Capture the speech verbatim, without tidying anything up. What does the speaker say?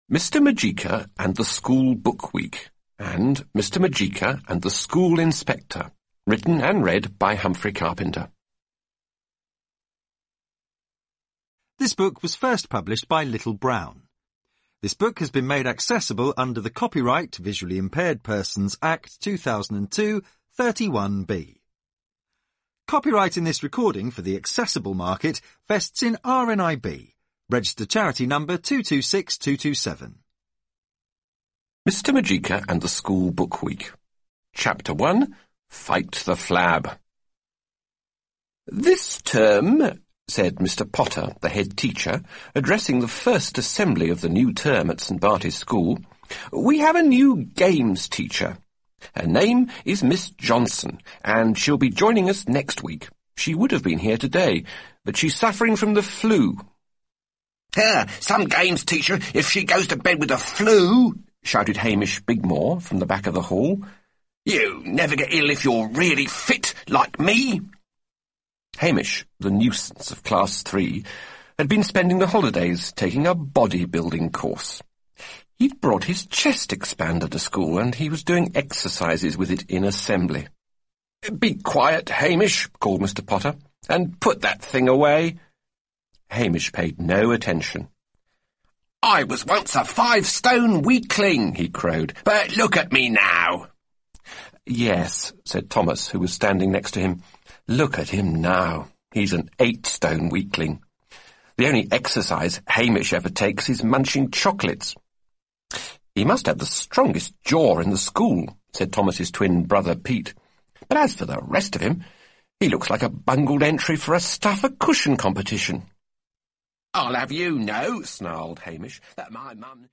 Mister Majika and the School Book Week, and Mister Majika and the School Inspector, written and read by Humphrey Carpenter. This book was first published by Little Brown. This book has been made accessible under the Copyright Visually Impaired Persons Act two thousand two, thirty-one B. Copyright in this recording for the accessible market vests in R N I B, registered charity number two two six two two seven. Mister Majika and the School Book Week. Chapter one, Fight the Flab. This term, said Mister Potter, the head teacher, addressing the first assembly of the new term at St Bart's School, we have a new games teacher. Her name is Miss Johnson, and she'll be joining us next week. She would have been here today, but she's suffering from the flu. Ah, some games teacher, if she goes to bed with a flu, shouted Hamish Bigmore from the back of the hall. You never get ill if you're really fit, like me. Hamish, the nuisance of Class three, had been spending the holidays taking a bodybuilding course. He'd brought his chest expander to school, and he was doing exercises with it in assembly. "Be quiet, Hamish," called Mister Potter, "and put that thing away." Hamish paid no attention. I was once a five-stone weakling, he crowed, but look at me now. Yes, said Thomas, who was standing next to him. Look at him now. He's an eight-stone weakling. The only exercise Hamish ever takes is munching chocolates. He must have the strongest jaw in the school, said Thomas's twin brother Pete. But as for the rest of him, he looks like a bungled entry for a stuff-a-cushion competition. I'll have you know, snarled Hamish, that my mum...